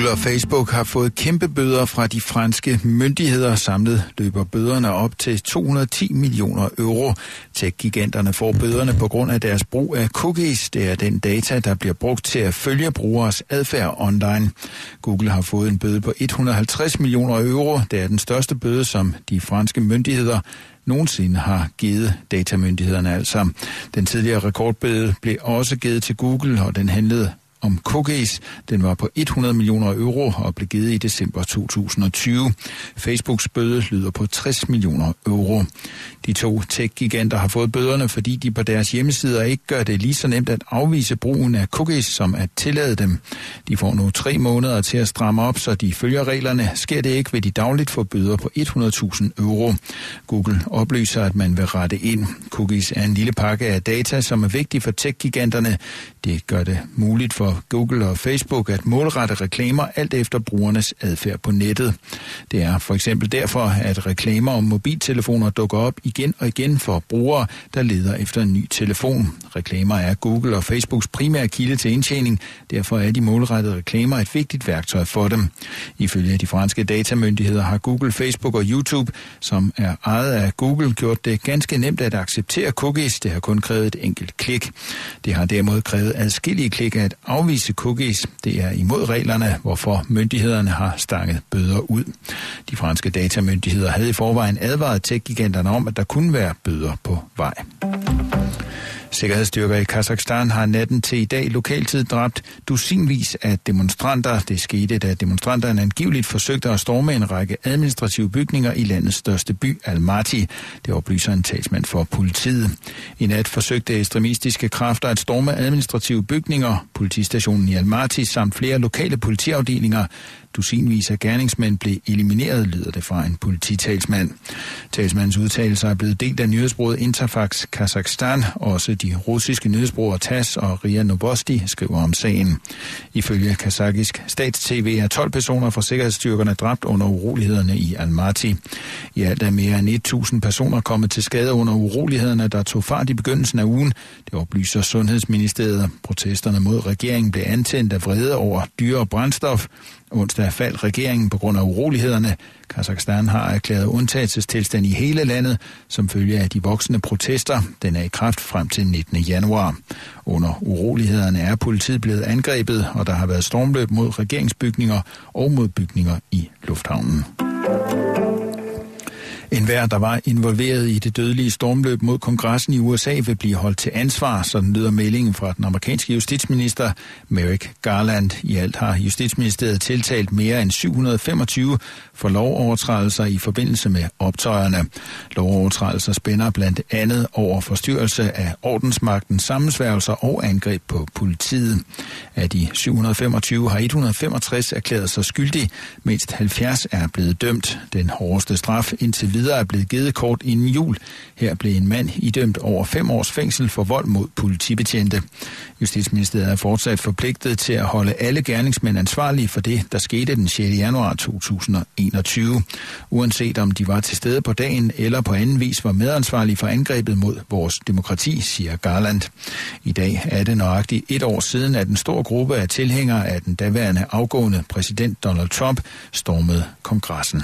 Google og Facebook har fået kæmpe bøder fra de franske myndigheder. Samlet løber bøderne op til 210 millioner euro. Tech-giganterne får bøderne på grund af deres brug af cookies. Det er den data, der bliver brugt til at følge brugeres adfærd online. Google har fået en bøde på 150 millioner euro. Det er den største bøde, som de franske myndigheder nogensinde har givet datamyndighederne altså. Den tidligere rekordbøde blev også givet til Google, og den handlede om cookies. Den var på 100 millioner euro og blev givet i december 2020. Facebooks bøde lyder på 60 millioner euro. De to tech-giganter har fået bøderne, fordi de på deres hjemmesider ikke gør det lige så nemt at afvise brugen af cookies, som at tillade dem. De får nu 3 måneder til at stramme op, så de følger reglerne. Sker det ikke, vil de dagligt få bøder på 100.000 euro. Google oplyser, at man vil rette ind. Cookies er en lille pakke af data, som er vigtig for tech-giganterne. Det gør det muligt for Google og Facebook at målrette reklamer alt efter brugernes adfærd på nettet. Det er for eksempel derfor, at reklamer om mobiltelefoner dukker op igen og igen for brugere, der leder efter en ny telefon. Reklamer er Google og Facebooks primære kilde til indtjening. Derfor er de målrettede reklamer et vigtigt værktøj for dem. Ifølge de franske datamyndigheder har Google, Facebook og YouTube, som er ejet af Google, gjort det ganske nemt at acceptere cookies. Det har kun krævet et enkelt klik. Det har derimod krævet adskillige klik at afvise cookies. Det er imod reglerne, hvorfor myndighederne har stanget bøder ud. De franske datamyndigheder havde i forvejen advaret tech-giganterne om, at der kunne være bøder på vej. Sikkerhedsstyrker i Kazakhstan har natten til i dag lokaltid dræbt dusinvis af demonstranter. Det skete, da demonstranterne angiveligt forsøgte at storme en række administrative bygninger i landets største by, Almaty. Det oplyser en talsmand for politiet. I nat forsøgte ekstremistiske kræfter at storme administrative bygninger, politistationen i Almaty samt flere lokale politiafdelinger. Dusinvis af gerningsmænd blev elimineret, lyder det fra en polititalsmand. Talsmandens udtalelser er blevet delt af nyhedsbureauet Interfax Kazakhstan. Også de russiske nyhedsbureauer TASS og RIA Novosti skriver om sagen. Ifølge kazakisk stats-TV er 12 personer fra sikkerhedsstyrkerne dræbt under urolighederne i Almaty. I alt er mere end 1.000 personer kommet til skade under urolighederne, der tog fart i begyndelsen af ugen. Det oplyser Sundhedsministeriet. Protesterne mod regeringen blev antændt af vrede over dyre brændstof. Onsdag faldt regeringen på grund af urolighederne. Kazakhstan har erklæret undtagelsestilstand i hele landet, som følge af de voksende protester. Den er i kraft frem til 19. januar. Under urolighederne er politiet blevet angrebet, og der har været stormløb mod regeringsbygninger og mod bygninger i lufthavnen. Enhver, der var involveret i det dødelige stormløb mod kongressen i USA, vil blive holdt til ansvar, sådan lyder meldingen fra den amerikanske justitsminister Merrick Garland. I alt har Justitsministeriet tiltalt mere end 725 for lovovertrædelser i forbindelse med optøjerne. Lovovertrædelser spænder blandt andet over forstyrrelse af ordensmagten, sammensværgelser og angreb på politiet. Af de 725 har 165 erklæret sig skyldige, mindst 70 er blevet dømt. Den hårdeste straf indtil videre er blevet givet kort inden jul. Her blev en mand idømt over 5 års fængsel for vold mod politibetjente. Justitsministeriet er fortsat forpligtet til at holde alle gerningsmænd ansvarlige for det, der skete den 6. januar 2021. Uanset om de var til stede på dagen eller på anden vis var medansvarlige for angrebet mod vores demokrati, siger Garland. I dag er det nøjagtigt 1 år siden, at en stor gruppe af tilhængere af den daværende afgående præsident Donald Trump stormede kongressen.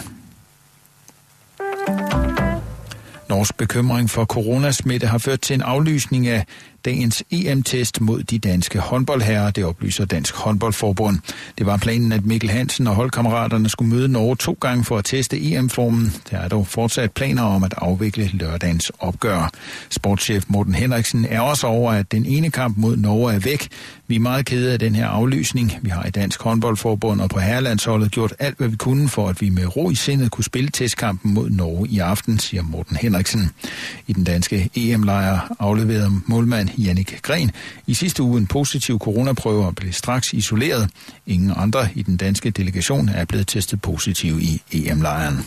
Norsk bekymring for coronasmitte har ført til en aflysning af dagens EM-test mod de danske håndboldherrer, det oplyser Dansk Håndboldforbund. Det var planen, at Mikkel Hansen og holdkammeraterne skulle møde Norge 2 gange for at teste EM-formen. Der er dog fortsat planer om at afvikle lørdagens opgør. Sportschef Morten Henriksen er også over, at den ene kamp mod Norge er væk. Vi er meget kede af den her aflysning. Vi har i Dansk Håndboldforbund og på herrelandsholdet gjort alt, hvad vi kunne for, at vi med ro i sindet kunne spille testkampen mod Norge i aften, siger Morten Henriksen. I den danske EM-lejr afleverede målmand Jannik Gren i sidste uge en positiv coronaprøve og blev straks isoleret. Ingen andre i den danske delegation er blevet testet positiv i EM-lejren.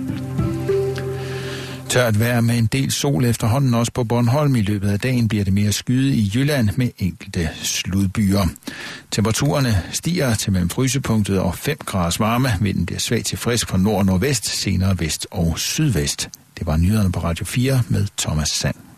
Tørt vejr med en del sol efterhånden også på Bornholm. I løbet af dagen bliver det mere skyet i Jylland med enkelte sludbyer. Temperaturerne stiger til mellem frysepunktet og 5 grader varme. Vinden bliver svag til frisk fra nord og nordvest, senere vest og sydvest. Det var nyhederne på Radio 4 med Thomas Sand.